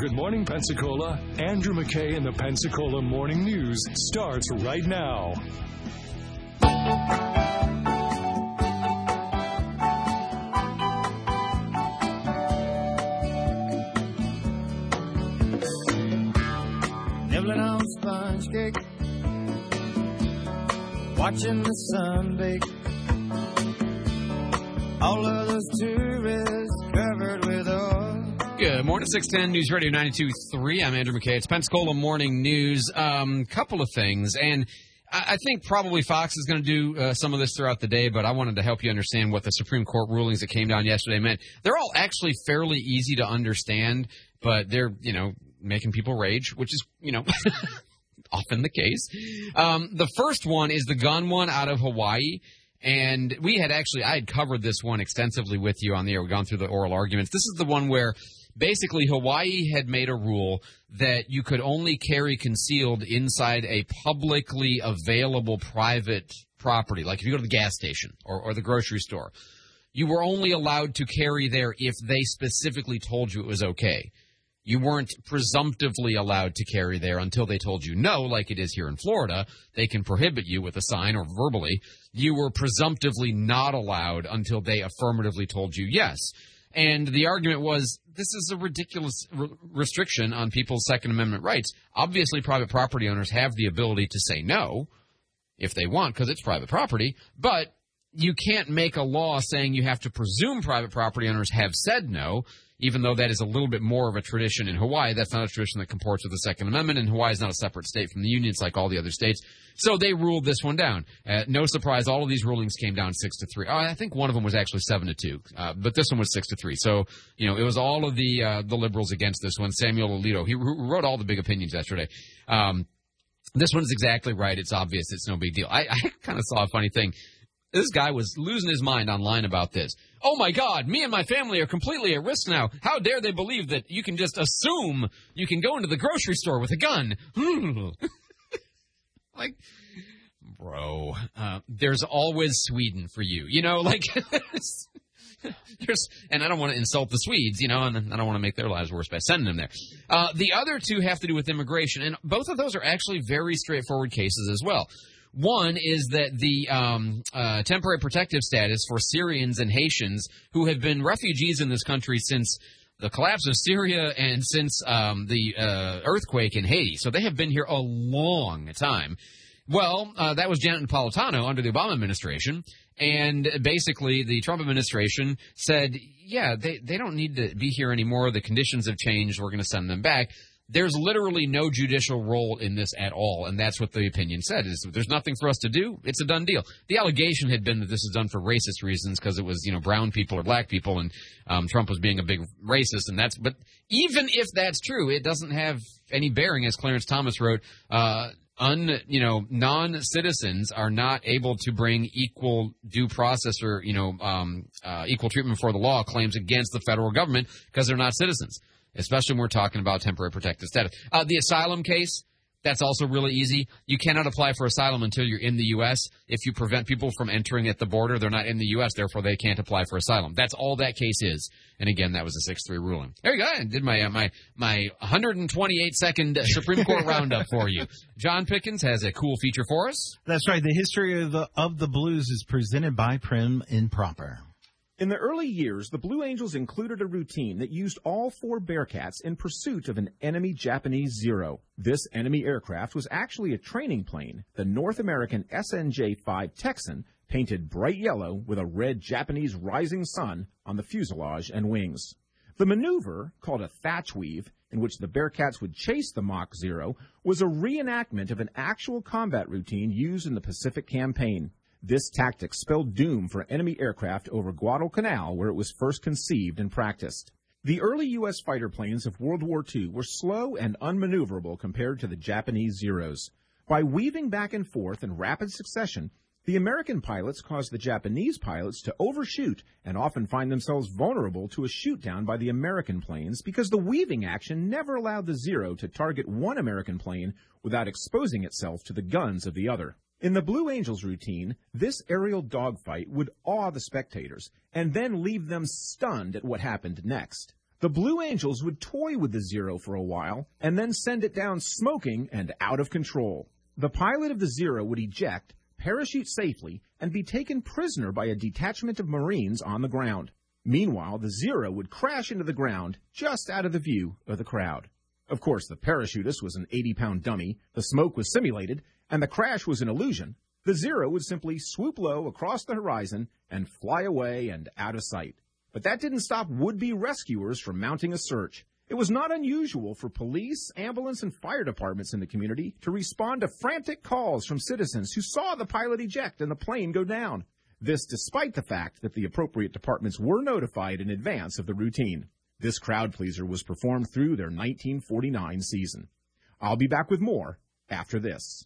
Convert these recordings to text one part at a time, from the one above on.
Good Morning Pensacola. Andrew McKay and the Pensacola Morning News starts right now. Nibbling on sponge cake, watching the sun bake. All of those tourists covered with oil. Good morning, 610 News Radio 92.3. I'm Andrew McKay. It's Pensacola Morning News. Couple of things, and I think probably Fox is going to do some of this throughout the day, but I wanted to help you understand what the Supreme Court rulings that came down yesterday meant. They're all actually fairly easy to understand, but they're, making people rage, which is, often the case. The first one is the gun one out of Hawaii. And I had covered this one extensively with you on the air. We've gone through the oral arguments. This is the one where basically Hawaii had made a rule that you could only carry concealed inside a publicly available private property. Like if you go to the gas station or the grocery store, you were only allowed to carry there if they specifically told you it was okay. You weren't presumptively allowed to carry there until they told you no, like it is here in Florida. They can prohibit you with a sign or verbally. You were presumptively not allowed until they affirmatively told you yes. And the argument was, this is a ridiculous restriction on people's Second Amendment rights. Obviously, private property owners have the ability to say no if they want because it's private property, but you can't make a law saying you have to presume private property owners have said no. Even though that is a little bit more of a tradition in Hawaii, that's not a tradition that comports with the Second Amendment, and Hawaii is not a separate state from the Union. It's like all the other states. So they ruled this one down. No surprise, all of these rulings came down 6-3. I think one of them was actually 7-2, but this one was 6-3. So, it was all of the liberals against this one. Samuel Alito, he wrote all the big opinions yesterday. This one's exactly right. It's obvious. It's no big deal. I kind of saw a funny thing. This guy was losing his mind online about this. Oh, my God, me and my family are completely at risk now. How dare they believe that you can just assume you can go into the grocery store with a gun? Like, bro, there's always Sweden for you. And I don't want to insult the Swedes, and I don't want to make their lives worse by sending them there. The other two have to do with immigration, and both of those are actually very straightforward cases as well. One is that the temporary protective status for Syrians and Haitians who have been refugees in this country since the collapse of Syria and since the earthquake in Haiti. So they have been here a long time. Well, that was Janet Napolitano under the Obama administration. And basically the Trump administration said, yeah, they don't need to be here anymore. The conditions have changed. We're going to send them back. There's literally no judicial role in this at all, and that's what the opinion said, is there's nothing for us to do. It's a done deal. The allegation had been that this is done for racist reasons because it was, brown people or black people, and Trump was being a big racist, but even if that's true, it doesn't have any bearing, as Clarence Thomas wrote. Non-citizens are not able to bring equal due process or, equal treatment before the law claims against the federal government because they're not citizens, especially when we're talking about temporary protected status. The asylum case, that's also really easy. You cannot apply for asylum until you're in the U.S. If you prevent people from entering at the border, they're not in the U.S., therefore they can't apply for asylum. That's all that case is. And again, that was a 6-3 ruling. There you go. I did my 128-second Supreme Court roundup for you. John Pickens has a cool feature for us. That's right. The history of the blues is presented by Prim Improper. In the early years, the Blue Angels included a routine that used all 4 Bearcats in pursuit of an enemy Japanese Zero. This enemy aircraft was actually a training plane, the North American SNJ-5 Texan, painted bright yellow with a red Japanese rising sun on the fuselage and wings. The maneuver, called a thatch weave, in which the Bearcats would chase the Mach Zero, was a reenactment of an actual combat routine used in the Pacific Campaign. This tactic spelled doom for enemy aircraft over Guadalcanal, where it was first conceived and practiced. The early U.S. fighter planes of World War II were slow and unmaneuverable compared to the Japanese Zeros. By weaving back and forth in rapid succession, the American pilots caused the Japanese pilots to overshoot and often find themselves vulnerable to a shoot-down by the American planes because the weaving action never allowed the Zero to target one American plane without exposing itself to the guns of the other. In the Blue Angels routine, this aerial dogfight would awe the spectators and then leave them stunned at what happened next. The Blue Angels would toy with the Zero for a while and then send it down smoking and out of control. The pilot of the Zero would eject, parachute safely, and be taken prisoner by a detachment of Marines on the ground. Meanwhile, the Zero would crash into the ground just out of the view of the crowd. Of course, the parachutist was an 80-pound dummy, the smoke was simulated, and the crash was an illusion. The Zero would simply swoop low across the horizon and fly away and out of sight. But that didn't stop would-be rescuers from mounting a search. It was not unusual for police, ambulance, and fire departments in the community to respond to frantic calls from citizens who saw the pilot eject and the plane go down. This despite the fact that the appropriate departments were notified in advance of the routine. This crowd pleaser was performed through their 1949 season. I'll be back with more after this.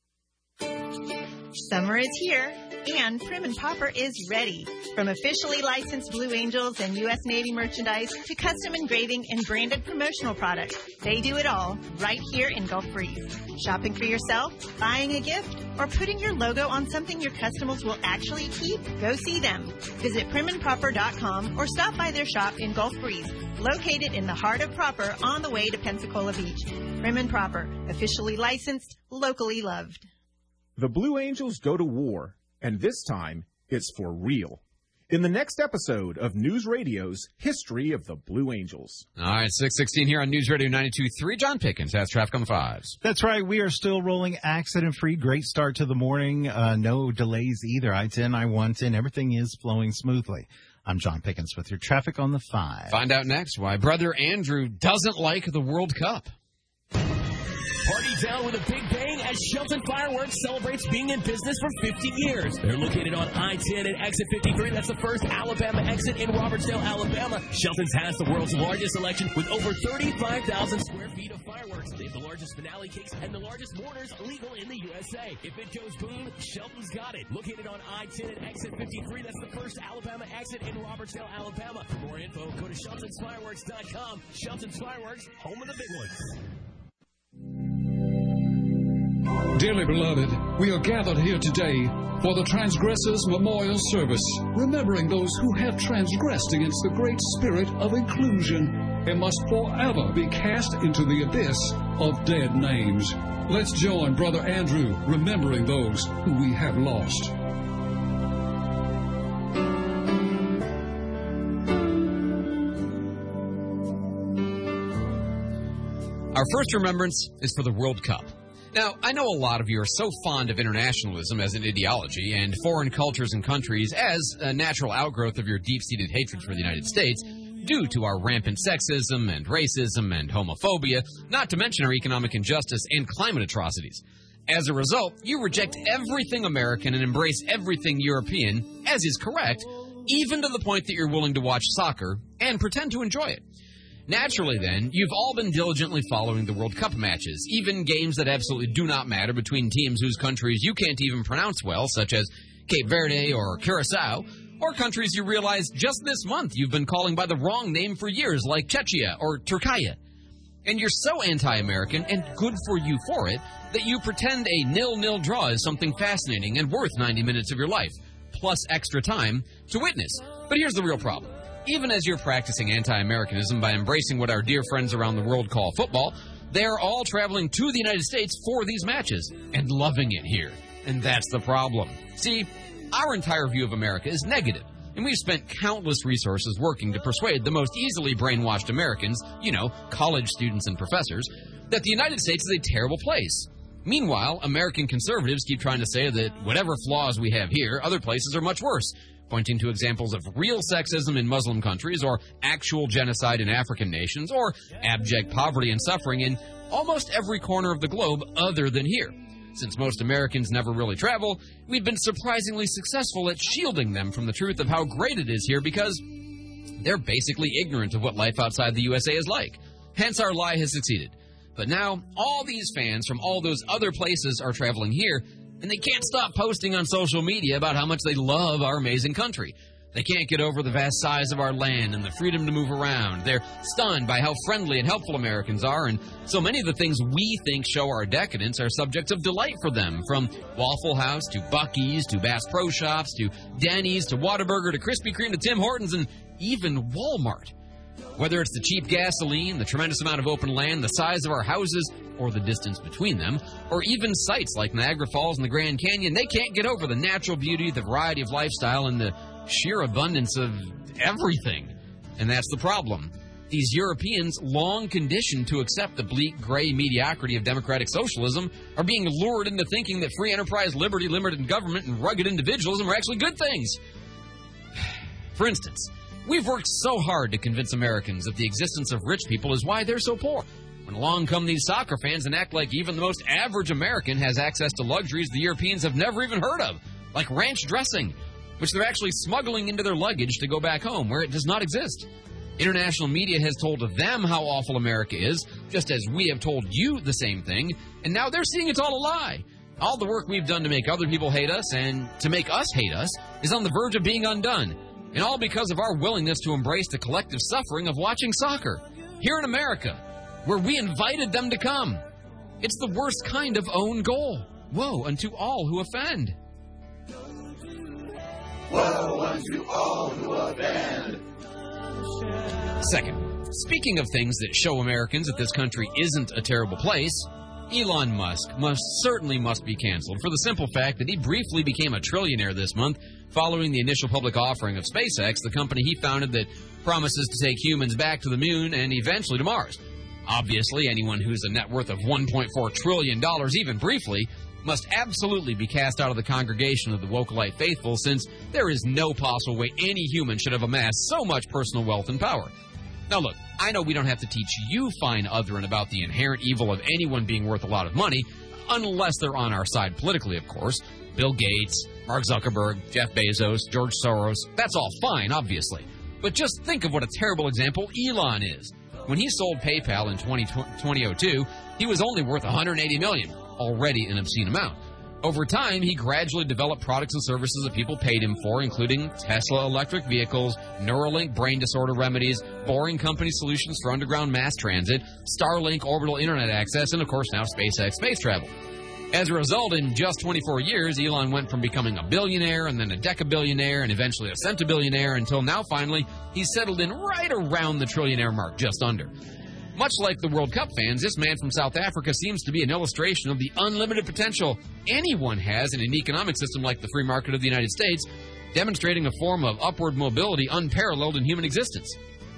Summer is here, and Prim and Popper is ready. From officially licensed Blue Angels and U.S. Navy merchandise to custom engraving and branded promotional products, they do it all right here in Gulf Breeze. Shopping for yourself, buying a gift, or putting your logo on something your customers will actually keep? Go see them. Visit primandproper.com or stop by their shop in Gulf Breeze, located in the heart of Proper on the way to Pensacola Beach. Prim and Proper, officially licensed, locally loved. The Blue Angels go to war, and this time, it's for real. In the next episode of News Radio's History of the Blue Angels. All right, 6:16 here on News Radio 92.3. John Pickens has traffic on the fives. That's right. We are still rolling accident-free. Great start to the morning. No delays either. I-10, I-110. Everything is flowing smoothly. I'm John Pickens with your traffic on the five. Find out next why Brother Andrew doesn't like the World Cup. Party down with a big bang as Shelton Fireworks celebrates being in business for 50 years. They're located on I-10 and Exit 53. That's the first Alabama exit in Robertsdale, Alabama. Shelton's has the world's largest selection with over 35,000 square feet of fireworks. They have the largest finale cakes and the largest mortars legal in the USA. If it goes boom, Shelton's got it. Located on I-10 and Exit 53. That's the first Alabama exit in Robertsdale, Alabama. For more info, go to SheltonsFireworks.com. Shelton's Fireworks, home of the big ones. Dearly beloved, we are gathered here today for the Transgressors Memorial Service, remembering those who have transgressed against the great spirit of inclusion and must forever be cast into the abyss of dead names. Let's join Brother Andrew remembering those who we have lost. Our first remembrance is for the World Cup. Now, I know a lot of you are so fond of internationalism as an ideology and foreign cultures and countries as a natural outgrowth of your deep-seated hatred for the United States due to our rampant sexism and racism and homophobia, not to mention our economic injustice and climate atrocities. As a result, you reject everything American and embrace everything European, as is correct, even to the point that you're willing to watch soccer and pretend to enjoy it. Naturally, then, you've all been diligently following the World Cup matches, even games that absolutely do not matter between teams whose countries you can't even pronounce well, such as Cape Verde or Curacao, or countries you realize just this month you've been calling by the wrong name for years, like Czechia or Turkaya. And you're so anti-American, and good for you for it, that you pretend a 0-0 draw is something fascinating and worth 90 minutes of your life, plus extra time, to witness. But here's the real problem. Even as you're practicing anti-Americanism by embracing what our dear friends around the world call football, they're all traveling to the United States for these matches and loving it here. And that's the problem. See, our entire view of America is negative, and we've spent countless resources working to persuade the most easily brainwashed Americans, college students and professors, that the United States is a terrible place. Meanwhile, American conservatives keep trying to say that whatever flaws we have here, other places are much worse, pointing to examples of real sexism in Muslim countries, or actual genocide in African nations, or abject poverty and suffering in almost every corner of the globe other than here. Since most Americans never really travel, we've been surprisingly successful at shielding them from the truth of how great it is here because they're basically ignorant of what life outside the USA is like. Hence, our lie has succeeded. But now, all these fans from all those other places are traveling here, and they can't stop posting on social media about how much they love our amazing country. They can't get over the vast size of our land and the freedom to move around. They're stunned by how friendly and helpful Americans are, and so many of the things we think show our decadence are subjects of delight for them, from Waffle House to Buc-ee's to Bass Pro Shops to Denny's to Whataburger to Krispy Kreme to Tim Hortons and even Walmart. Whether it's the cheap gasoline, the tremendous amount of open land, the size of our houses, or the distance between them, or even sites like Niagara Falls and the Grand Canyon, they can't get over the natural beauty, the variety of lifestyle, and the sheer abundance of everything. And that's the problem. These Europeans, long conditioned to accept the bleak, gray mediocrity of democratic socialism, are being lured into thinking that free enterprise, liberty, limited government, and rugged individualism are actually good things. For instance, we've worked so hard to convince Americans that the existence of rich people is why they're so poor. When along come these soccer fans and act like even the most average American has access to luxuries the Europeans have never even heard of, like ranch dressing, which they're actually smuggling into their luggage to go back home, where it does not exist. International media has told them how awful America is, just as we have told you the same thing, and now they're seeing it's all a lie. All the work we've done to make other people hate us and to make us hate us is on the verge of being undone, and all because of our willingness to embrace the collective suffering of watching soccer here in America, where we invited them to come. It's the worst kind of own goal. Woe unto all who offend. Woe unto all who offend. Second, speaking of things that show Americans that this country isn't a terrible place, Elon Musk certainly must be canceled for the simple fact that he briefly became a trillionaire this month following the initial public offering of SpaceX, the company he founded that promises to take humans back to the moon and eventually to Mars. Obviously, anyone who's a net worth of $1.4 trillion, even briefly, must absolutely be cast out of the congregation of the Wokelite faithful, since there is no possible way any human should have amassed so much personal wealth and power. Now look, I know we don't have to teach you fine othering about the inherent evil of anyone being worth a lot of money, unless they're on our side politically, of course. Bill Gates, Mark Zuckerberg, Jeff Bezos, George Soros, that's all fine, obviously. But just think of what a terrible example Elon is. When he sold PayPal in 2002, he was only worth $180 million. Already an obscene amount. Over time, he gradually developed products and services that people paid him for, including Tesla electric vehicles, Neuralink brain disorder remedies, Boring Company solutions for underground mass transit, Starlink orbital internet access, and of course now SpaceX space travel. As a result, in just 24 years, Elon went from becoming a billionaire and then a decabillionaire and eventually a centibillionaire until now finally he's settled in right around the trillionaire mark, just under. Much like the World Cup fans, this man from South Africa seems to be an illustration of the unlimited potential anyone has in an economic system like the free market of the United States, demonstrating a form of upward mobility unparalleled in human existence.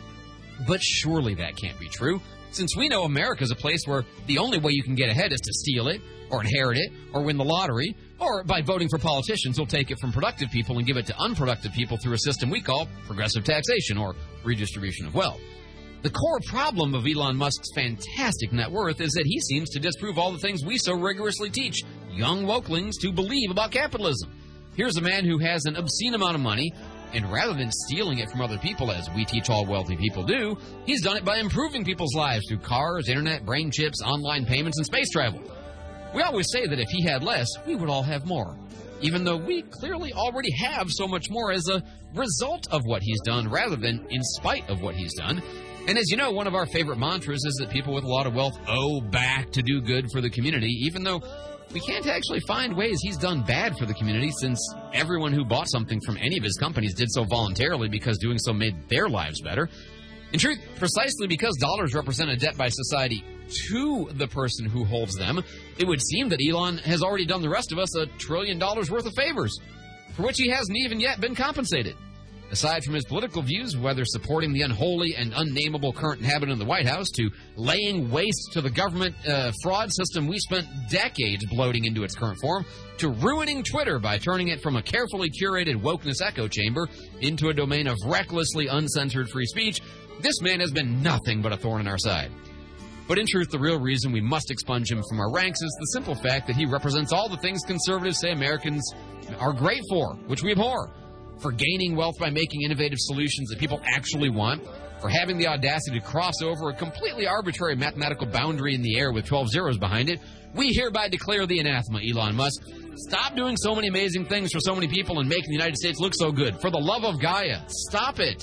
But surely that can't be true, since we know America is a place where the only way you can get ahead is to steal it, or inherit it, or win the lottery, or by voting for politicians who'll take it from productive people and give it to unproductive people through a system we call progressive taxation or redistribution of wealth. The core problem of Elon Musk's fantastic net worth is that he seems to disprove all the things we so rigorously teach young wokelings to believe about capitalism. Here's a man who has an obscene amount of money, and rather than stealing it from other people, as we teach all wealthy people do, he's done it by improving people's lives through cars, internet, brain chips, online payments, and space travel. We always say that if he had less, we would all have more, even though we clearly already have so much more as a result of what he's done rather than in spite of what he's done. And as you know, one of our favorite mantras is that people with a lot of wealth owe back to do good for the community, even though we can't actually find ways he's done bad for the community, since everyone who bought something from any of his companies did so voluntarily because doing so made their lives better. In truth, precisely because dollars represent a debt by society to the person who holds them, it would seem that Elon has already done the rest of us $1 trillion worth of favors, for which he hasn't even yet been compensated. Aside from his political views, whether supporting the unholy and unnameable current inhabitant of the White House, to laying waste to the government fraud system we spent decades bloating into its current form, to ruining Twitter by turning it from a carefully curated wokeness echo chamber into a domain of recklessly uncensored free speech, this man has been nothing but a thorn in our side. But in truth, the real reason we must expunge him from our ranks is the simple fact that he represents all the things conservatives say Americans are great for, which we abhor. For gaining wealth by making innovative solutions that people actually want, for having the audacity to cross over a completely arbitrary mathematical boundary in the air with 12 zeros behind it, we hereby declare the anathema, Elon Musk. Stop doing so many amazing things for so many people and making the United States look so good. For the love of Gaia, stop it.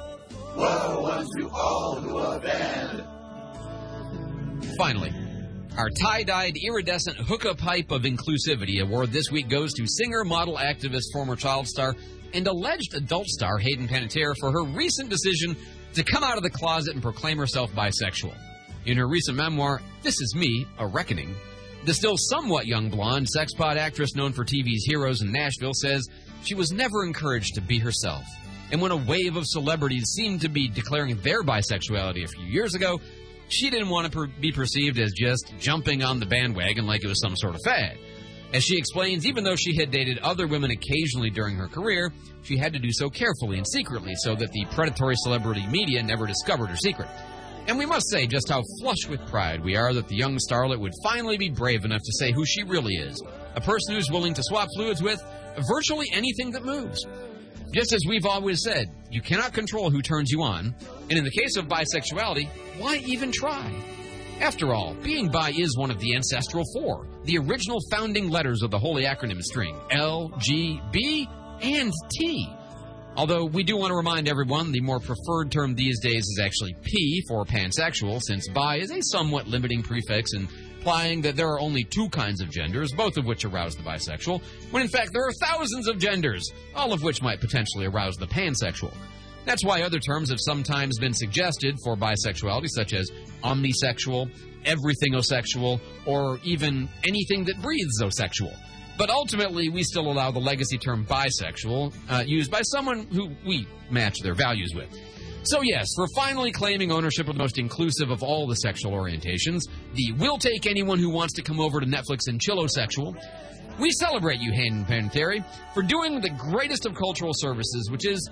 Woe unto all who offend. Finally, Our tie-dyed, iridescent hookah pipe of inclusivity award this week goes to singer, model, activist, former child star, and alleged adult star Hayden Panettiere for her recent decision to come out of the closet and proclaim herself bisexual. In her recent memoir, This Is Me, A Reckoning, the still somewhat young blonde sexpot actress known for TV's Heroes in Nashville says she was never encouraged to be herself. And when a wave of celebrities seemed to be declaring their bisexuality a few years ago, she didn't want to be perceived as just jumping on the bandwagon like it was some sort of fad. As she explains, even though she had dated other women occasionally during her career, she had to do so carefully and secretly so that the predatory celebrity media never discovered her secret. And we must say just how flush with pride we are that the young starlet would finally be brave enough to say who she really is, a person who's willing to swap fluids with virtually anything that moves. Just as we've always said, you cannot control who turns you on, and in the case of bisexuality, why even try? After all, being bi is one of the ancestral four, the original founding letters of the holy acronym string, L, G, B, and T. Although we do want to remind everyone the more preferred term these days is actually P for pansexual, since bi is a somewhat limiting prefix implying that there are only two kinds of genders, both of which arouse the bisexual, when in fact there are thousands of genders, all of which might potentially arouse the pansexual. That's why other terms have sometimes been suggested for bisexuality, such as omnisexual, everything-osexual, or even anything that breathes-osexual. But ultimately, we still allow the legacy term bisexual, used by someone who we match their values with. So yes, for finally claiming ownership of the most inclusive of all the sexual orientations, the we'll take anyone who wants to come over to Netflix and chillosexual, we celebrate you, Hayden Panettiere, for doing the greatest of cultural services, which is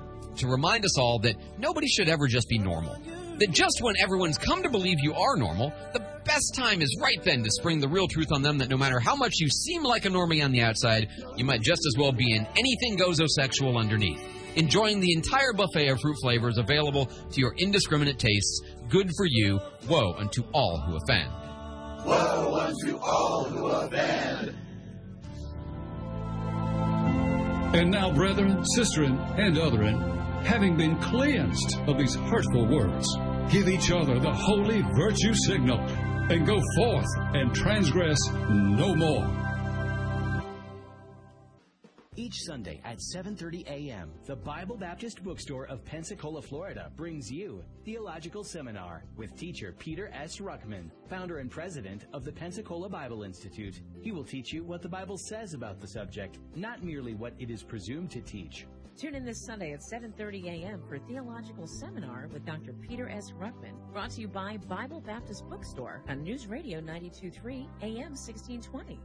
to remind us all that nobody should ever just be normal. That just when everyone's come to believe you are normal, the best time is right then to spring the real truth on them that no matter how much you seem like a normie on the outside, you might just as well be an anything-goes-osexual underneath, enjoying the entire buffet of fruit flavors available to your indiscriminate tastes. Good for you. Woe unto all who offend. Woe unto all who offend. And now, brethren, sisterin, and otherin, having been cleansed of these hurtful words, give each other the holy virtue signal, and go forth and transgress no more. Each Sunday at 7:30 a.m., the Bible Baptist Bookstore of Pensacola, Florida brings you Theological Seminar with teacher Peter S. Ruckman, founder and president of the Pensacola Bible Institute. He will teach you what the Bible says about the subject, not merely what it is presumed to teach. Tune in this Sunday at 7:30 a.m. for Theological Seminar with Dr. Peter S. Ruckman, brought to you by Bible Baptist Bookstore on News Radio 92.3 AM 1620.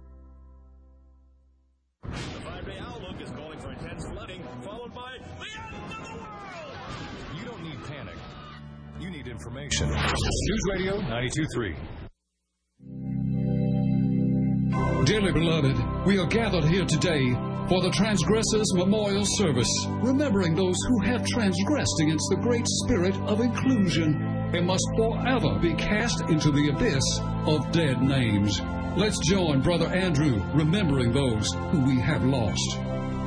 The 5-day outlook is calling for intense flooding, followed by the end of the world! You don't need panic. You need information. News Radio 92.3. Dearly beloved, we are gathered here today for the Transgressors Memorial Service, remembering those who have transgressed against the great spirit of inclusion and must forever be cast into the abyss of dead names. Let's join Brother Andrew remembering those who we have lost.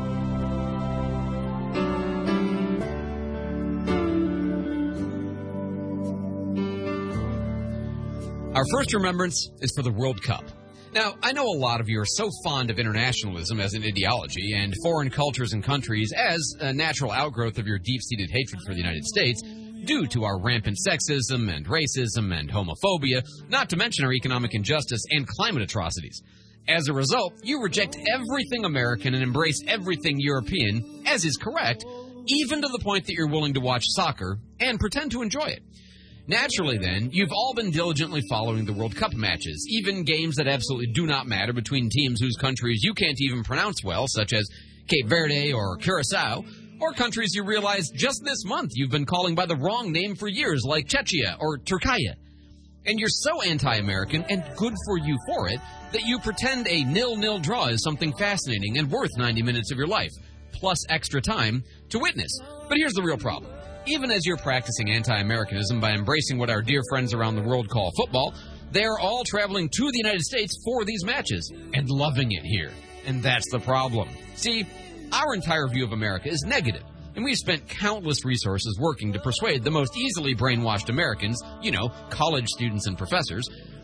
Our first remembrance is for the World Cup. Now, I know a lot of you are so fond of internationalism as an ideology and foreign cultures and countries as a natural outgrowth of your deep-seated hatred for the United States due to our rampant sexism and racism and homophobia, not to mention our economic injustice and climate atrocities. As a result, you reject everything American and embrace everything European, as is correct, even to the point that you're willing to watch soccer and pretend to enjoy it. Naturally, then, you've all been diligently following the World Cup matches, even games that absolutely do not matter between teams whose countries you can't even pronounce well, such as Cape Verde or Curacao, or countries you realize just this month you've been calling by the wrong name for years, like Czechia or Turkaya. And you're so anti-American, and good for you for it, that you pretend a 0-0 draw is something fascinating and worth 90 minutes of your life, plus extra time, to witness. But here's the real problem. Even as you're practicing anti-Americanism by embracing what our dear friends around the world call football, they are all traveling to the United States for these matches and loving it here. And that's the problem. See, our entire view of America is negative, and we've spent countless resources working to persuade the most easily brainwashed Americans, college students and professors,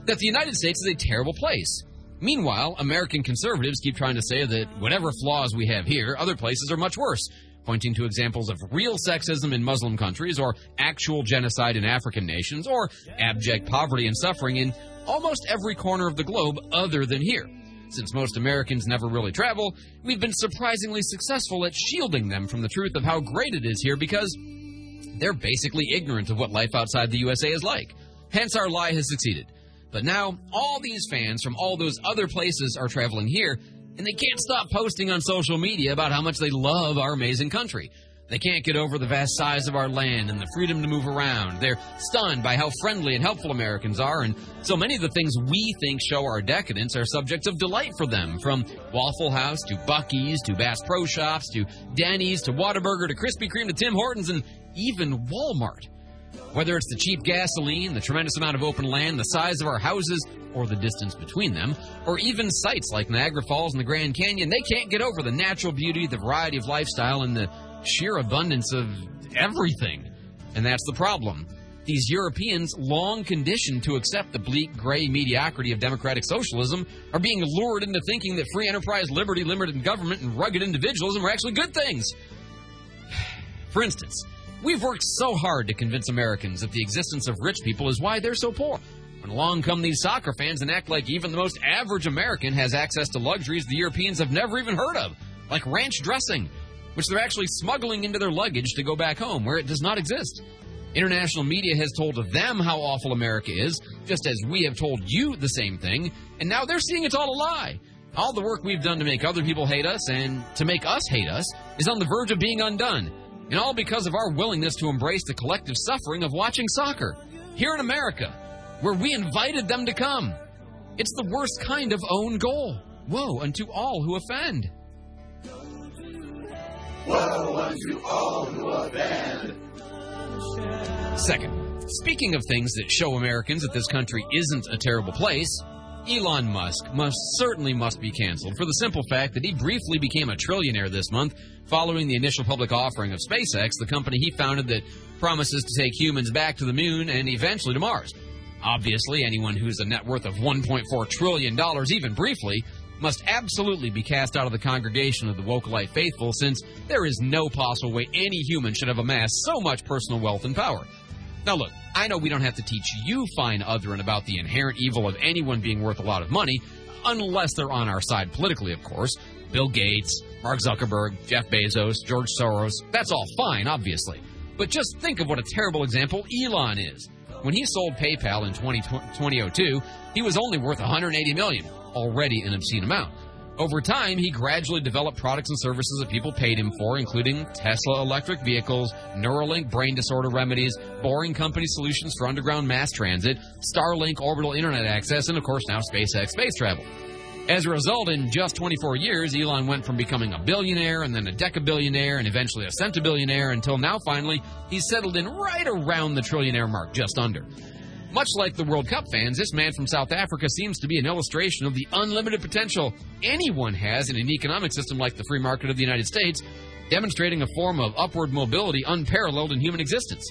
that the United States is a terrible place. Meanwhile, American conservatives keep trying to say that whatever flaws we have here, other places are much worse, pointing to examples of real sexism in Muslim countries, or actual genocide in African nations, or abject poverty and suffering in almost every corner of the globe other than here. Since most Americans never really travel, we've been surprisingly successful at shielding them from the truth of how great it is here because they're basically ignorant of what life outside the USA is like. Hence, our lie has succeeded. But now, all these fans from all those other places are traveling here, and they can't stop posting on social media about how much they love our amazing country. They can't get over the vast size of our land and the freedom to move around. They're stunned by how friendly and helpful Americans are, and so many of the things we think show our decadence are subjects of delight for them, from Waffle House to Buc-ee's to Bass Pro Shops to Denny's to Whataburger to Krispy Kreme to Tim Hortons and even Walmart. Whether it's the cheap gasoline, the tremendous amount of open land, the size of our houses, or the distance between them, or even sites like Niagara Falls and the Grand Canyon, they can't get over the natural beauty, the variety of lifestyle, and the sheer abundance of everything. And that's the problem. These Europeans, long conditioned to accept the bleak, gray mediocrity of democratic socialism, are being lured into thinking that free enterprise, liberty, limited government, and rugged individualism are actually good things. For instance, we've worked so hard to convince Americans that the existence of rich people is why they're so poor. When along come these soccer fans and act like even the most average American has access to luxuries the Europeans have never even heard of, like ranch dressing, which they're actually smuggling into their luggage to go back home where it does not exist. International media has told them how awful America is, just as we have told you the same thing, and now they're seeing it's all a lie. All the work we've done to make other people hate us and to make us hate us is on the verge of being undone. And all because of our willingness to embrace the collective suffering of watching soccer here in America, where we invited them to come. It's the worst kind of own goal. Woe unto all who offend. Woe unto all who offend. Second, speaking of things that show Americans that this country isn't a terrible place, Elon Musk certainly must be canceled for the simple fact that he briefly became a trillionaire this month following the initial public offering of SpaceX, the company he founded that promises to take humans back to the moon and eventually to Mars. Obviously, anyone who's a net worth of $1.4 trillion, even briefly, must absolutely be cast out of the congregation of the Woke-Life faithful, since there is no possible way any human should have amassed so much personal wealth and power. Now look, I know we don't have to teach you fine othering about the inherent evil of anyone being worth a lot of money, unless they're on our side politically, of course. Bill Gates, Mark Zuckerberg, Jeff Bezos, George Soros, that's all fine, obviously. But just think of what a terrible example Elon is. When he sold PayPal in 2002, he was only worth $180 million, already an obscene amount. Over time, he gradually developed products and services that people paid him for, including Tesla electric vehicles, Neuralink brain disorder remedies, Boring Company solutions for underground mass transit, Starlink orbital internet access, and of course now SpaceX space travel. As a result, in just 24 years, Elon went from becoming a billionaire and then a decabillionaire and eventually a centibillionaire until now finally he's settled in right around the trillionaire mark, just under. Much like the World Cup fans, this man from South Africa seems to be an illustration of the unlimited potential anyone has in an economic system like the free market of the United States, demonstrating a form of upward mobility unparalleled in human existence.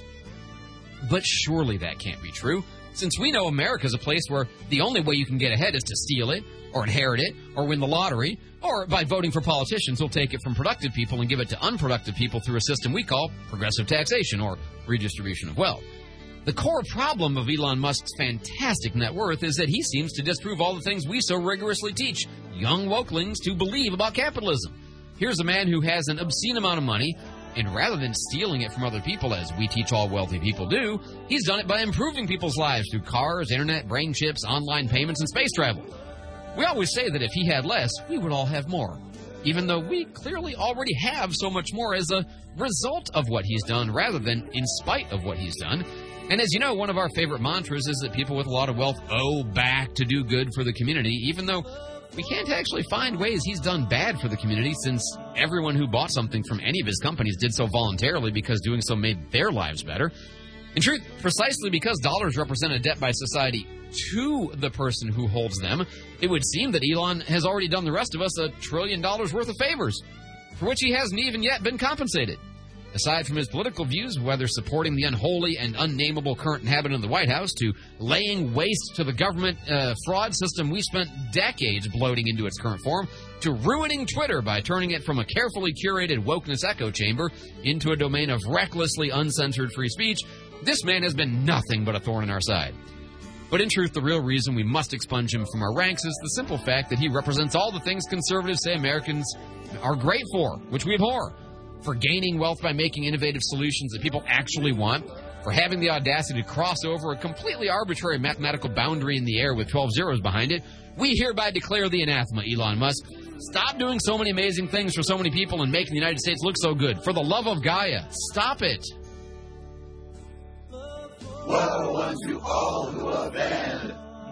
But surely that can't be true, since we know America's a place where the only way you can get ahead is to steal it, or inherit it, or win the lottery, or by voting for politicians who'll take it from productive people and give it to unproductive people through a system we call progressive taxation, or redistribution of wealth. The core problem of Elon Musk's fantastic net worth is that he seems to disprove all the things we so rigorously teach young wokelings to believe about capitalism. Here's a man who has an obscene amount of money, and rather than stealing it from other people, as we teach all wealthy people do, he's done it by improving people's lives through cars, internet, brain chips, online payments, and space travel. We always say that if he had less, we would all have more, even though we clearly already have so much more as a result of what he's done rather than in spite of what he's done. And as you know, one of our favorite mantras is that people with a lot of wealth owe back to do good for the community, even though we can't actually find ways he's done bad for the community, since everyone who bought something from any of his companies did so voluntarily because doing so made their lives better. In truth, precisely because dollars represent a debt by society to the person who holds them, it would seem that Elon has already done the rest of us $1 trillion worth of favors, for which he hasn't even yet been compensated. Aside from his political views, whether supporting the unholy and unnameable current inhabitant of the White House to laying waste to the government fraud system we spent decades bloating into its current form, to ruining Twitter by turning it from a carefully curated wokeness echo chamber into a domain of recklessly uncensored free speech, this man has been nothing but a thorn in our side. But in truth, the real reason we must expunge him from our ranks is the simple fact that he represents all the things conservatives say Americans are great for, which we abhor. For gaining wealth by making innovative solutions that people actually want, for having the audacity to cross over a completely arbitrary mathematical boundary in the air with 12 zeros behind it, we hereby declare the anathema, Elon Musk. Stop doing so many amazing things for so many people and making the United States look so good. For the love of Gaia, stop it. Woe unto all who offend.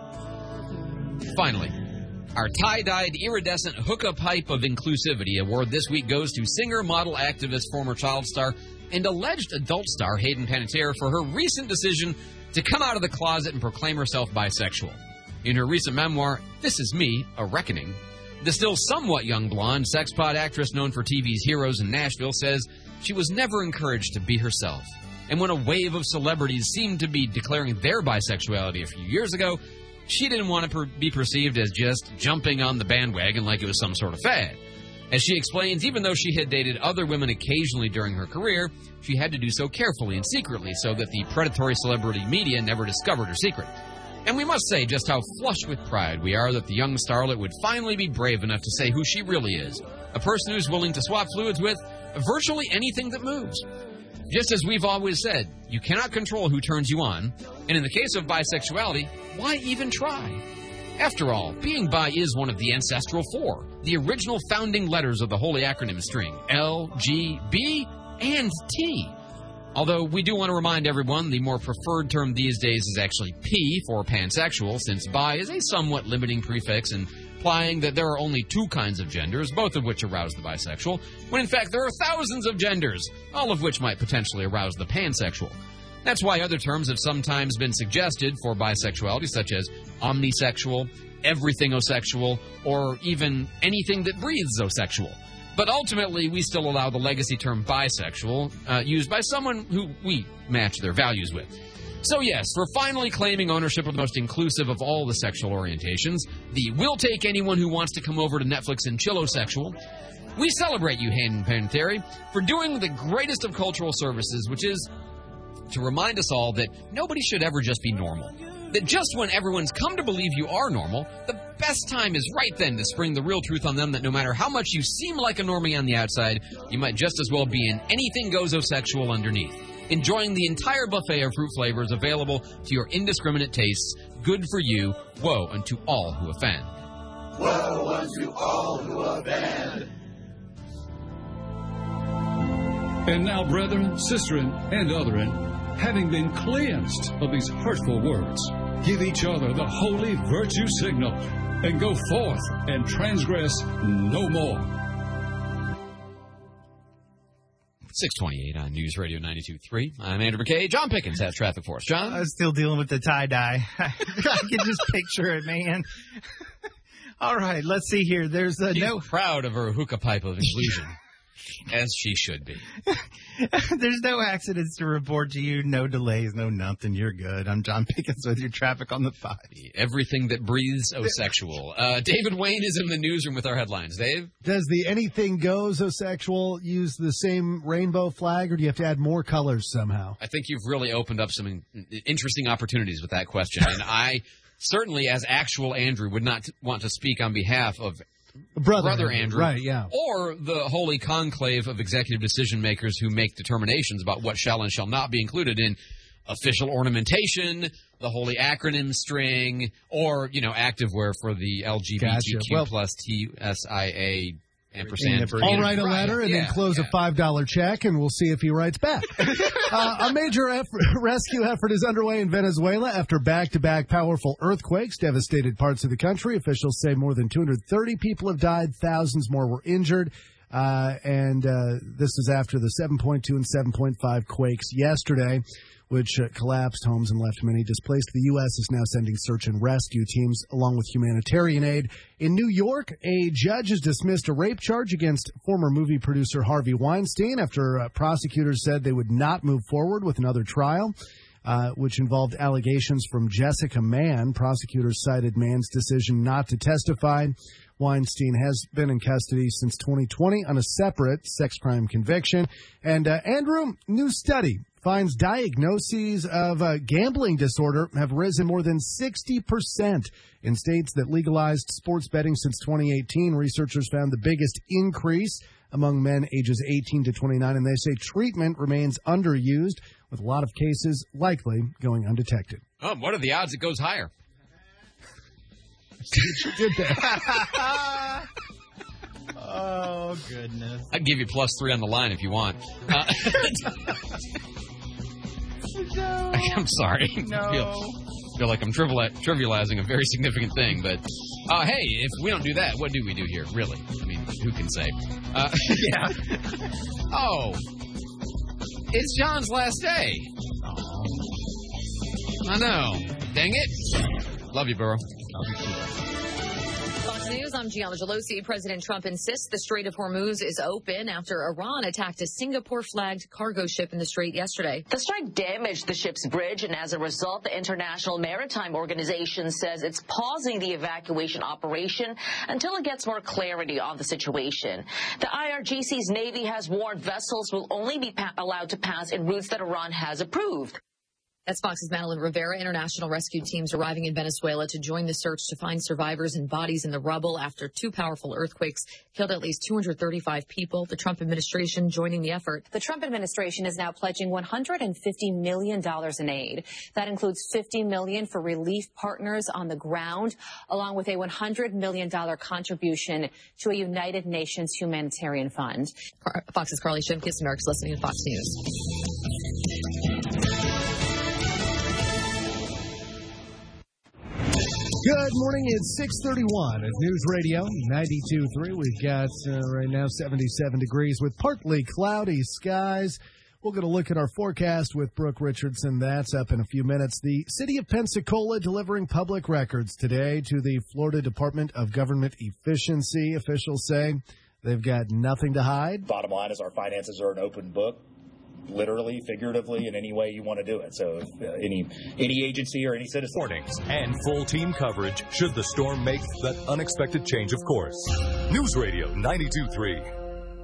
Finally, our tie-dyed, iridescent hookup hype of inclusivity award this week goes to singer, model, activist, former child star, and alleged adult star Hayden Panettiere for her recent decision to come out of the closet and proclaim herself bisexual. In her recent memoir, This Is Me, A Reckoning, the still somewhat young blonde sexpot actress known for TV's Heroes in Nashville says she was never encouraged to be herself. And when a wave of celebrities seemed to be declaring their bisexuality a few years ago, she didn't want to be perceived as just jumping on the bandwagon like it was some sort of fad. As she explains, even though she had dated other women occasionally during her career, she had to do so carefully and secretly so that the predatory celebrity media never discovered her secret. And we must say just how flush with pride we are that the young starlet would finally be brave enough to say who she really is, a person who's willing to swap fluids with virtually anything that moves. Just as we've always said, you cannot control who turns you on, and in the case of bisexuality, why even try? After all, being bi is one of the ancestral four, the original founding letters of the holy acronym string, L, G, B, and T. Although we do want to remind everyone the more preferred term these days is actually P for pansexual, since bi is a somewhat limiting prefix implying that there are only two kinds of genders, both of which arouse the bisexual, when in fact there are thousands of genders, all of which might potentially arouse the pansexual. That's why other terms have sometimes been suggested for bisexuality, such as omnisexual, everything-osexual, or even anything that breathes osexual. But ultimately, we still allow the legacy term bisexual, used by someone who we match their values with. So yes, for finally claiming ownership of the most inclusive of all the sexual orientations, the we'll take anyone who wants to come over to Netflix and chillosexual, we celebrate you, Hayden Panettiere, for doing the greatest of cultural services, which is to remind us all that nobody should ever just be normal. That just when everyone's come to believe you are normal, the best time is right then to spring the real truth on them that no matter how much you seem like a normie on the outside, you might just as well be an anything-goes-osexual underneath, enjoying the entire buffet of fruit flavors available to your indiscriminate tastes. Good for you. Woe unto all who offend. Woe unto all who offend. And now, brethren, sisterin, and otherin, having been cleansed of these hurtful words, give each other the holy virtue signal, and go forth and transgress no more. 628 on News Radio 92.3. I'm Andrew McKay. John Pickens has traffic for us. John? I'm still dealing with the tie-dye. I can just picture it, man. All right, let's see here. There's She's proud of her hookah pipe of inclusion. As she should be. There's no accidents to report to you, no delays, no nothing. You're good. I'm John Pickens with your traffic on the 5. Everything that breathes osexual. David Wayne is in the newsroom with our headlines. Dave? Does the anything goes osexual use the same rainbow flag, or do you have to add more colors somehow? I think you've really opened up some interesting opportunities with that question. And I certainly, as actual Andrew, would not want to speak on behalf of Brother Andrew, right, yeah. Or the holy conclave of executive decision makers who make determinations about what shall and shall not be included in official ornamentation, the holy acronym string, or, activewear for the LGBTQ plus TSIA ampersand. I'll write a letter and then close a $5 check, and we'll see if he writes back. A major rescue effort is underway in Venezuela after back-to-back powerful earthquakes devastated parts of the country. Officials say more than 230 people have died, thousands more were injured, and this is after the 7.2 and 7.5 quakes yesterday. which collapsed homes and left many displaced. The U.S. is now sending search and rescue teams along with humanitarian aid. In New York, a judge has dismissed a rape charge against former movie producer Harvey Weinstein after prosecutors said they would not move forward with another trial, which involved allegations from Jessica Mann. Prosecutors cited Mann's decision not to testify. Weinstein has been in custody since 2020 on a separate sex crime conviction. And Andrew, new study finds diagnoses of gambling disorder have risen more than 60% in states that legalized sports betting since 2018. Researchers found the biggest increase among men ages 18 to 29, and they say treatment remains underused, with a lot of cases likely going undetected. Oh, what are the odds it goes higher? You did that. Oh, goodness. I'd give you +3 on the line if you want. No. I'm sorry. No. I feel like I'm trivializing a very significant thing, but hey, if we don't do that, what do we do here, really? I mean, who can say? Yeah. Oh, it's John's last day. Oh. I know. Dang it. Love you, Burrow. Fox News, I'm Gianna Gelosi. President Trump insists the Strait of Hormuz is open after Iran attacked a Singapore-flagged cargo ship in the strait yesterday. The strike damaged the ship's bridge, and as a result, the International Maritime Organization says it's pausing the evacuation operation until it gets more clarity on the situation. The IRGC's Navy has warned vessels will only be allowed to pass in routes that Iran has approved. That's Fox's Madeline Rivera. International rescue teams arriving in Venezuela to join the search to find survivors and bodies in the rubble after 2 powerful earthquakes killed at least 235 people. The Trump administration joining the effort. The Trump administration is now pledging $150 million in aid. That includes $50 million for relief partners on the ground, along with a $100 million contribution to a United Nations humanitarian fund. Fox's Carly Shimkus, America's listening to Fox News. Good morning. It's 6:31 at News Radio 92.3. We've got right now 77 degrees with partly cloudy skies. We're going to look at our forecast with Brooke Richardson. That's up in a few minutes. The city of Pensacola delivering public records today to the Florida Department of Government Efficiency. Officials say they've got nothing to hide. Bottom line is our finances are an open book. Literally, figuratively, in any way you want to do it. So if any agency or any citizen. Warnings and full team coverage should the storm make that unexpected change of course. News Radio 92.3.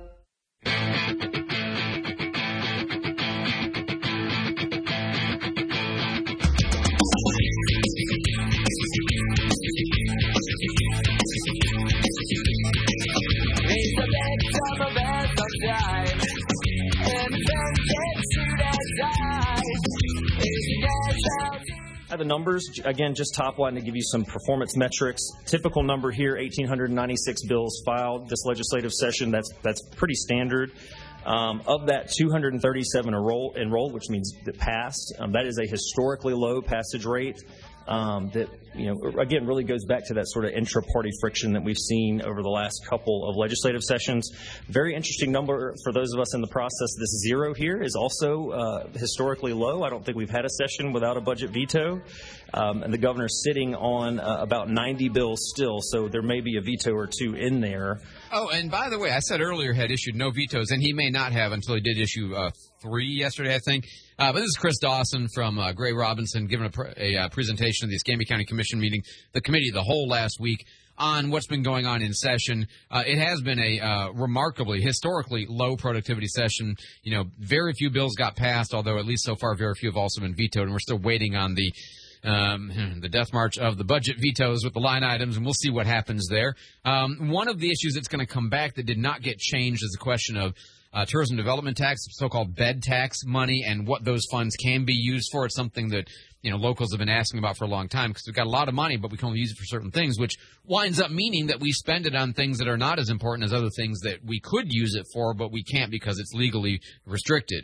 The numbers, again, just top line to give you some performance metrics. Typical number here, 1,896 bills filed this legislative session. That's pretty standard. Of that, 237 enrolled, which means that passed. That is a historically low passage rate. That, again, really goes back to that sort of intra-party friction that we've seen over the last couple of legislative sessions. Very interesting number for those of us in the process. This 0 here is also historically low. I don't think we've had a session without a budget veto. And the governor's sitting on about 90 bills still, so there may be a veto or two in there. Oh, and by the way, I said earlier had issued no vetoes, and he may not have until he did issue 3 yesterday, I think. But this is Chris Dawson from Gray Robinson giving a presentation at the Escambia County Commission meeting, the committee the whole last week, on what's been going on in session. It has been a remarkably, historically low productivity session. Very few bills got passed, although at least so far very few have also been vetoed, and we're still waiting on the death march of the budget vetoes with the line items, and we'll see what happens there. One of the issues that's going to come back that did not get changed is the question of tourism development tax, so-called bed tax money, and what those funds can be used for. It's something that locals have been asking about for a long time, because we've got a lot of money, but we can only use it for certain things, which winds up meaning that we spend it on things that are not as important as other things that we could use it for, but we can't because it's legally restricted.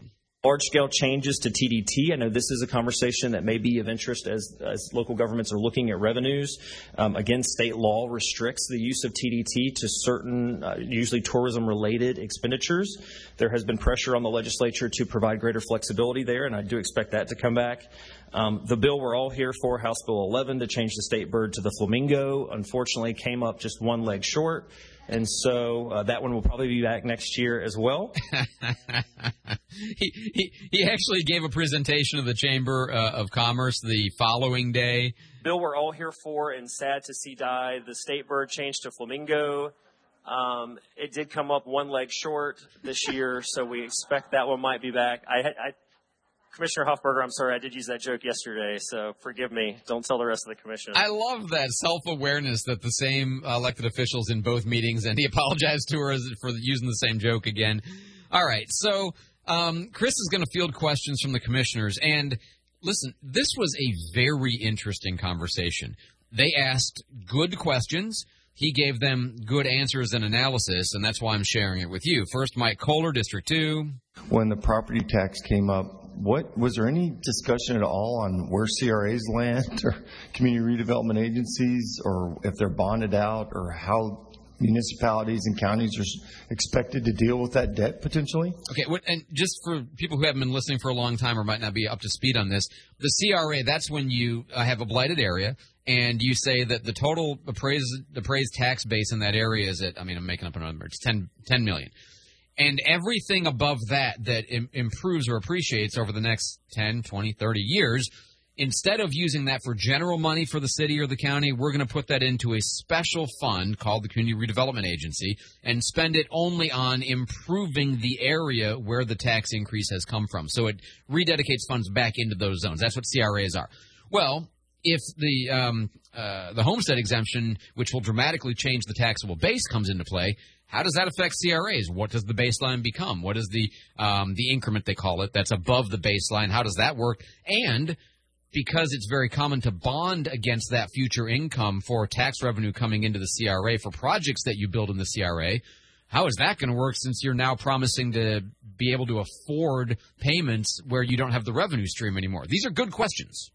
Large-scale changes to TDT. I know this is a conversation that may be of interest as local governments are looking at revenues. Again, state law restricts the use of TDT to certain, usually tourism-related expenditures. There has been pressure on the legislature to provide greater flexibility there, and I do expect that to come back. The bill we're all here for, House Bill 11, to change the state bird to the flamingo, unfortunately came up just one leg short. And so that one will probably be back next year as well. He actually gave a presentation of the Chamber of Commerce the following day. Bill we're all here for and sad to see die. The state bird changed to flamingo. It did come up one leg short this year, so we expect that one might be back. Commissioner Hoffberger, I'm sorry, I did use that joke yesterday, so forgive me. Don't tell the rest of the commission. I love that self-awareness that the same elected officials in both meetings, and he apologized to her for using the same joke again. All right, so Chris is going to field questions from the commissioners, and listen, this was a very interesting conversation. They asked good questions. He gave them good answers and analysis, and that's why I'm sharing it with you. First, Mike Kohler, District 2. When the property tax came up, was there any discussion at all on where CRAs land or community redevelopment agencies, or if they're bonded out, or how municipalities and counties are expected to deal with that debt potentially? Okay, and just for people who haven't been listening for a long time or might not be up to speed on this, the CRA, that's when you have a blighted area and you say that the total appraised tax base in that area is at, I'm making up a number, it's 10 million. And everything above that improves or appreciates over the next 10, 20, 30 years, instead of using that for general money for the city or the county, we're going to put that into a special fund called the Community Redevelopment Agency and spend it only on improving the area where the tax increase has come from. So it rededicates funds back into those zones. That's what CRAs are. Well, if the homestead exemption, which will dramatically change the taxable base, comes into play, how does that affect CRAs? What does the baseline become? What is the increment, they call it, that's above the baseline? How does that work? And because it's very common to bond against that future income for tax revenue coming into the CRA for projects that you build in the CRA, how is that going to work since you're now promising to be able to afford payments where you don't have the revenue stream anymore? These are good questions.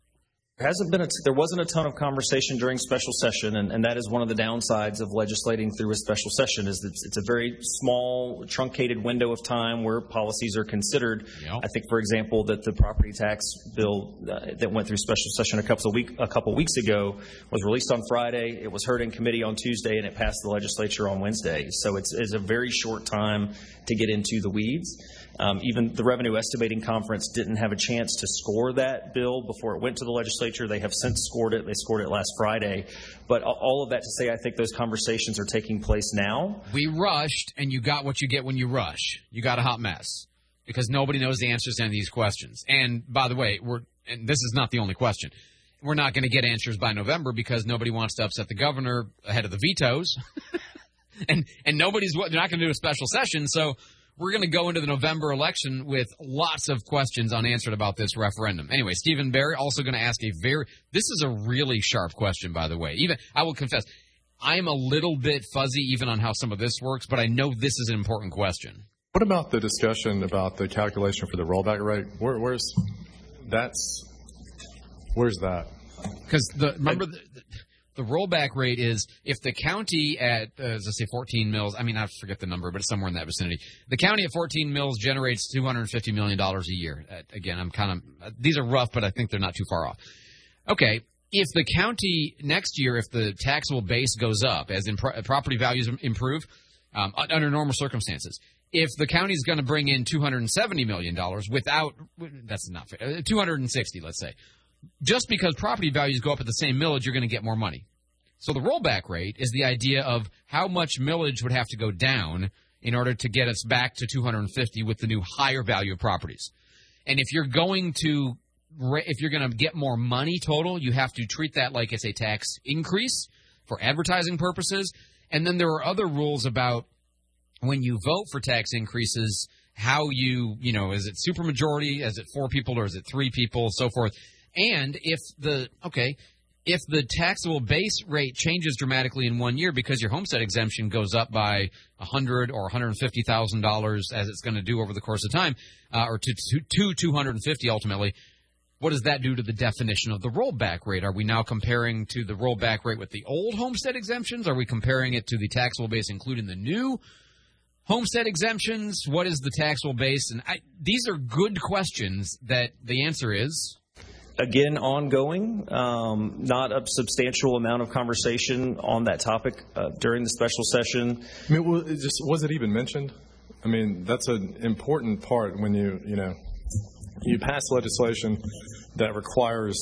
There wasn't a ton of conversation during special session, and that is one of the downsides of legislating through a special session, is that it's a very small, truncated window of time where policies are considered. Yep. I think, for example, that the property tax bill that went through special session a couple weeks ago was released on Friday. It was heard in committee on Tuesday, and it passed the legislature on Wednesday. So it's a very short time to get into the weeds. Even the Revenue Estimating Conference didn't have a chance to score that bill before it went to the legislature. They have since scored it. They scored it last Friday. But all of that to say, I think those conversations are taking place now. We rushed, and you got what you get when you rush. You got a hot mess because nobody knows the answers to any of these questions. And by the way, and this is not the only question. We're not going to get answers by November because nobody wants to upset the governor ahead of the vetoes. and they're not going to do a special session, so we're going to go into the November election with lots of questions unanswered about this referendum. Anyway, Stephen Barry also going to ask this is a really sharp question, by the way. Even I will confess, I'm a little bit fuzzy even on how some of this works, but I know this is an important question. What about the discussion about the calculation for the rollback rate? Where's that? Because remember the rollback rate is if the county at, let's say 14 mills, I forget the number, but it's somewhere in that vicinity. The county at 14 mills generates $250 million a year. Again, these are rough, but I think they're not too far off. Okay, if the county next year, if the taxable base goes up, as in property values improve, under normal circumstances, if the county is going to bring in $270 million that's not fair, 260, let's say, just because property values go up at the same millage, you're going to get more money. So the rollback rate is the idea of how much millage would have to go down in order to get us back to 250 with the new higher value of properties. And if you're going to get more money total, you have to treat that like it's a tax increase for advertising purposes. And then there are other rules about when you vote for tax increases, how is it supermajority? Is it 4 people or is it 3 people? So forth. And if the taxable base rate changes dramatically in 1 year because your homestead exemption goes up by $100,000 or $150,000 as it's going to do over the course of time, or to $250,000 ultimately, what does that do to the definition of the rollback rate? Are we now comparing to the rollback rate with the old homestead exemptions? Are we comparing it to the taxable base including the new homestead exemptions? What is the taxable base? And these are good questions that the answer is... Again, ongoing, not a substantial amount of conversation on that topic during the special session. I mean, was it even mentioned? I mean, that's an important part when you pass legislation that requires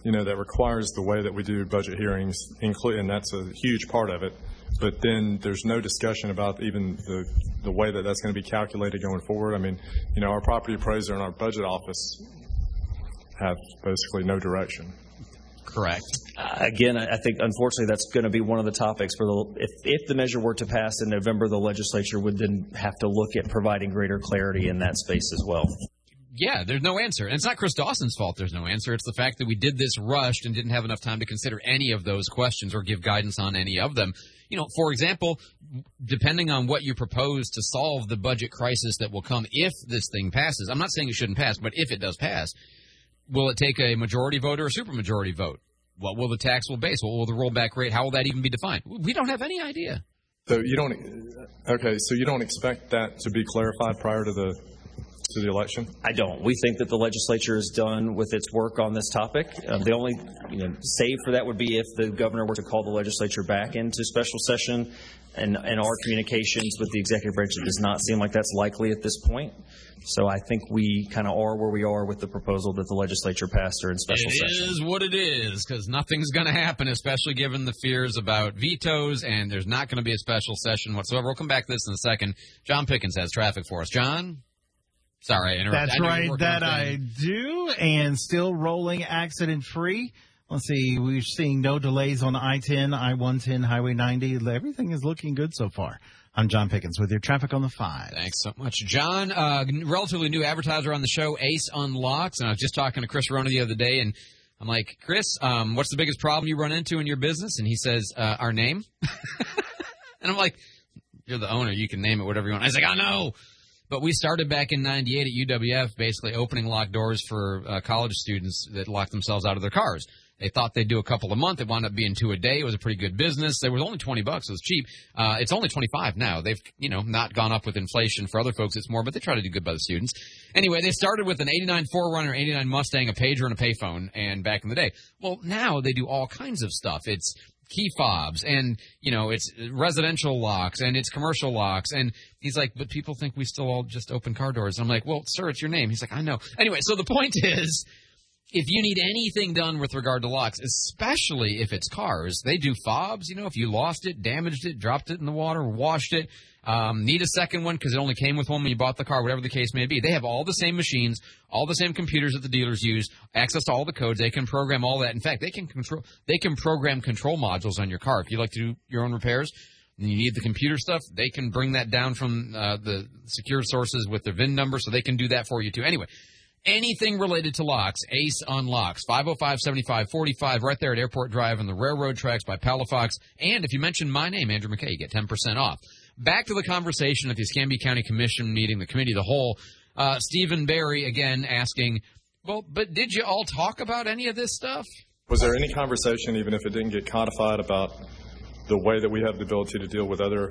the way that we do budget hearings, and that's a huge part of it. But then there's no discussion about even the way that that's going to be calculated going forward. I mean, our property appraiser and our budget office have basically no direction. Correct. Again, I think, unfortunately, that's going to be one of the topics. If the measure were to pass in November, the legislature would then have to look at providing greater clarity in that space as well. Yeah, there's no answer. And it's not Chris Dawson's fault there's no answer. It's the fact that we did this rushed and didn't have enough time to consider any of those questions or give guidance on any of them. For example, depending on what you propose to solve the budget crisis that will come if this thing passes, I'm not saying it shouldn't pass, but if it does pass, will it take a majority vote or a supermajority vote? What will the taxable base? What will the rollback rate? How will that even be defined? We don't have any idea. So you don't expect that to be clarified prior to the election? I don't. We think that the legislature is done with its work on this topic. The only save for that would be if the governor were to call the legislature back into special session. And our communications with the executive branch, it does not seem like that's likely at this point. So I think we kind of are where we are with the proposal that the legislature passed during special session. It is what it is, because nothing's going to happen, especially given the fears about vetoes, and there's not going to be a special session whatsoever. We'll come back to this in a second. John Pickens has traffic for us. John? Sorry, I interrupted. That's right, that I do, and still rolling accident-free. Let's see, we're seeing no delays on I-10, I-110, Highway 90. Everything is looking good so far. I'm John Pickens with your traffic on the 5. Thanks so much, John. Relatively new advertiser on the show, Ace Unlocks. And I was just talking to Chris Rona the other day, and I'm like, Chris, what's the biggest problem you run into in your business? And he says, our name. And I'm like, you're the owner. You can name it whatever you want. I was like, oh, no. But we started back in 98 at UWF, basically opening locked doors for college students that locked themselves out of their cars. They thought they'd do a couple a month. It wound up being 2 a day. It was a pretty good business. There was only $20. It was cheap. It's only $25 now. They've, not gone up with inflation. For other folks, it's more, but they try to do good by the students. Anyway, they started with an 89 4Runner, 89 Mustang, a pager, and a payphone, and back in the day. Well, now they do all kinds of stuff. It's key fobs, and, it's residential locks, and it's commercial locks. And he's like, but people think we still all just open car doors. And I'm like, well, sir, it's your name. He's like, I know. Anyway, so the point is, if you need anything done with regard to locks, especially if it's cars, they do fobs. If you lost it, damaged it, dropped it in the water, washed it, need a second one because it only came with one when you bought the car, whatever the case may be. They have all the same machines, all the same computers that the dealers use, access to all the codes. They can program all that. In fact, they can program control modules on your car. If you like to do your own repairs and you need the computer stuff, they can bring that down from the secure sources with their VIN number, so they can do that for you too. Anyway, anything related to locks, Ace Unlocks, 505-7545, right there at Airport Drive on the railroad tracks by Palafox. And if you mention my name, Andrew McKay, you get 10% off. Back to the conversation at the Escambia County Commission meeting, the committee of the whole. Stephen Barry, again, asking, well, but did you all talk about any of this stuff? Was there any conversation, even if it didn't get codified, about the way that we have the ability to deal with other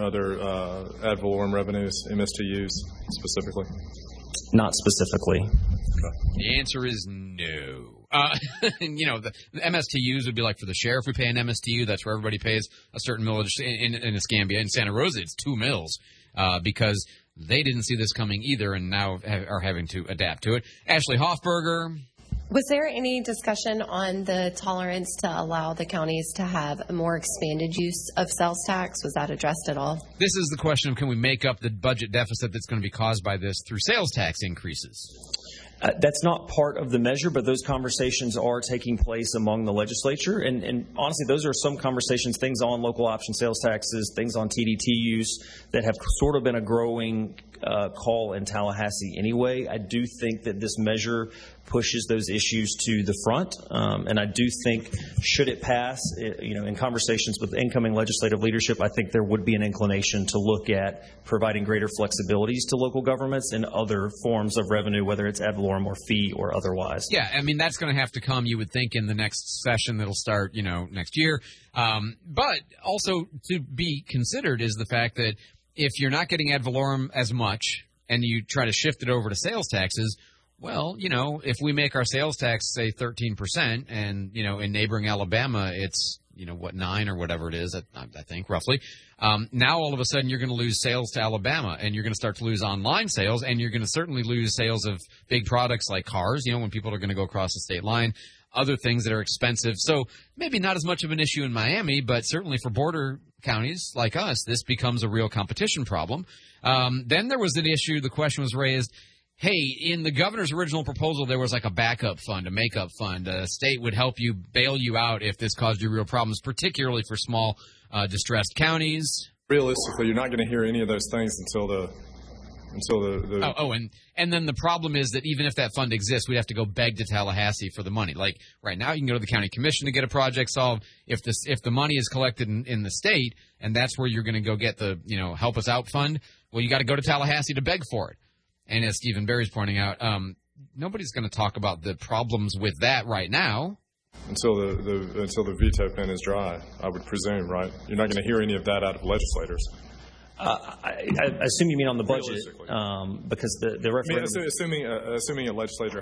ad valorem revenues, MSTUs specifically? Not specifically. Okay. The answer is no. The MSTUs would be like for the sheriff, we pay an MSTU. That's where everybody pays a certain millage in Escambia. In Santa Rosa, it's 2 mills because they didn't see this coming either and now are having to adapt to it. Ashley Hoffberger. Was there any discussion on the tolerance to allow the counties to have a more expanded use of sales tax? Was that addressed at all? This is the question of, can we make up the budget deficit that's going to be caused by this through sales tax increases? That's not part of the measure, but those conversations are taking place among the legislature. And honestly, those are some conversations, things on local option sales taxes, things on TDTUs that have sort of been a growing call in Tallahassee anyway. I do think that this measure pushes those issues to the front. And I do think should it pass, in conversations with incoming legislative leadership, I think there would be an inclination to look at providing greater flexibilities to local governments in other forms of revenue, whether it's ad valorem or fee or otherwise. Yeah, I mean, that's going to have to come, you would think, in the next session that'll start, next year. But also to be considered is the fact that if you're not getting ad valorem as much and you try to shift it over to sales taxes, well, if we make our sales tax, say, 13%, and, in neighboring Alabama, it's, 9 or whatever it is, I think, roughly. Now, all of a sudden, you're going to lose sales to Alabama, and you're going to start to lose online sales, and you're going to certainly lose sales of big products like cars, when people are going to go across the state line, other things that are expensive. So maybe not as much of an issue in Miami, but certainly for border counties like us, this becomes a real competition problem. Then there was an issue, the question was raised, hey, in the governor's original proposal, there was like a backup fund, a makeup fund. A state would help you bail you out if this caused you real problems, particularly for small, distressed counties. Realistically, you're not going to hear any of those things until the and then the problem is that even if that fund exists, we'd have to go beg to Tallahassee for the money. Like right now, you can go to the county commission to get a project solved. If the money is collected in the state, and that's where you're going to go get the help us out fund, well, you got to go to Tallahassee to beg for it. And as Stephen Barry's pointing out, nobody's going to talk about the problems with that right now. Until the veto pen is dry, I would presume, right? You're not going to hear any of that out of legislators. I assume you mean on the budget, because the referendum. Assuming a legislator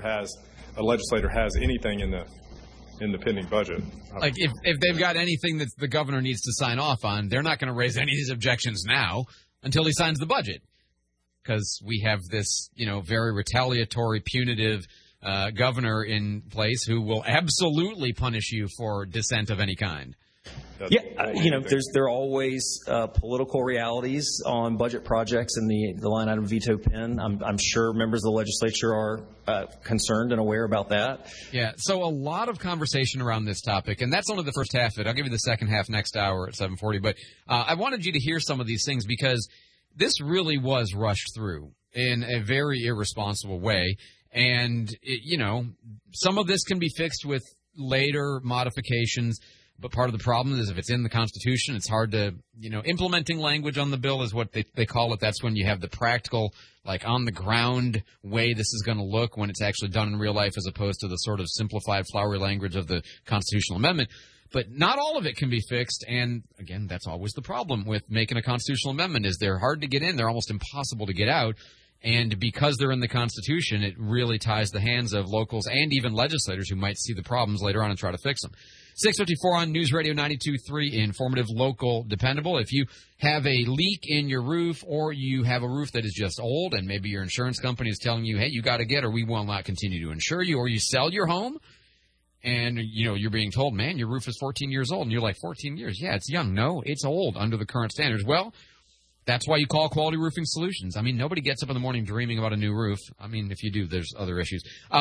has anything in the pending budget. Like if they've got anything that the governor needs to sign off on, they're not going to raise any of these objections now until he signs the budget. Because we have this, very retaliatory, punitive governor in place who will absolutely punish you for dissent of any kind. Yeah, there are always political realities on budget projects in the line item veto pen. I'm sure members of the legislature are concerned and aware about that. Yeah, so a lot of conversation around this topic, and that's only the first half of it. I'll give you the second half next hour at 7:40. But I wanted you to hear some of these things because this really was rushed through in a very irresponsible way. And, some of this can be fixed with later modifications. But part of the problem is if it's in the Constitution, it's hard to, implementing language on the bill is what they call it. That's when you have the practical, like on-the-ground way this is going to look when it's actually done in real life as opposed to the sort of simplified, flowery language of the constitutional amendment. But not all of it can be fixed, and again, that's always the problem with making a constitutional amendment is they're hard to get in, they're almost impossible to get out, and because they're in the Constitution, it really ties the hands of locals and even legislators who might see the problems later on and try to fix them. 6:54 on News Radio 92.3, informative, local, dependable. If you have a leak in your roof or you have a roof that is just old and maybe your insurance company is telling you, hey, you got to get or we will not continue to insure you, or you sell your home, and, you're being told, man, your roof is 14 years old. And you're like, 14 years? Yeah, it's young. No, it's old under the current standards. Well, that's why you call Quality Roofing Solutions. I mean, nobody gets up in the morning dreaming about a new roof. I mean, if you do, there's other issues.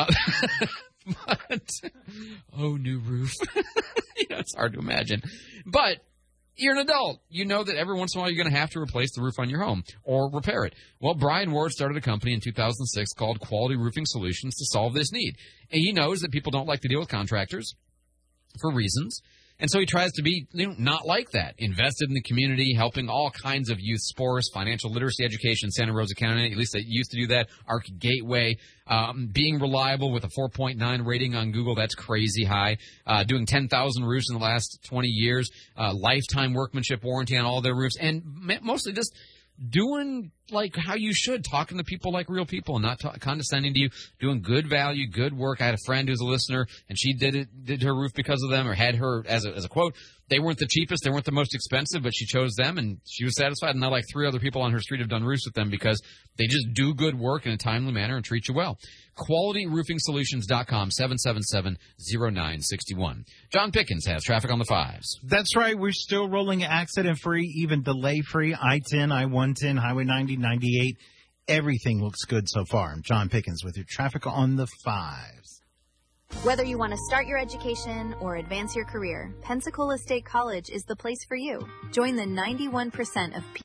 New roof. It's hard to imagine. But you're an adult. You know that every once in a while you're going to have to replace the roof on your home or repair it. Well, Brian Ward started a company in 2006 called Quality Roofing Solutions to solve this need. And he knows that people don't like to deal with contractors for reasons. And so he tries to be not like that. Invested in the community, helping all kinds of youth sports, financial literacy education, Santa Rosa County, at least they used to do that, Arc Gateway, being reliable with a 4.9 rating on Google, that's crazy high, doing 10,000 roofs in the last 20 years, lifetime workmanship warranty on all their roofs, and mostly just doing like how you should, talking to people like real people and not condescending to you, doing good value, good work. I had a friend who's a listener, and she did her roof because of them, or had her as a quote. They weren't the cheapest, they weren't the most expensive, but she chose them, and she was satisfied. And now, like 3 other people on her street have done roofs with them because they just do good work in a timely manner and treat you well. QualityRoofingSolutions.com, 777-0961. John Pickens has traffic on the 5s. That's right. We're still rolling accident-free, even delay-free. I-10, I-110, Highway 90, 98. Everything looks good so far. I'm John Pickens with your traffic on the 5s. Whether you want to start your education or advance your career, Pensacola State College is the place for you. Join the 91% of people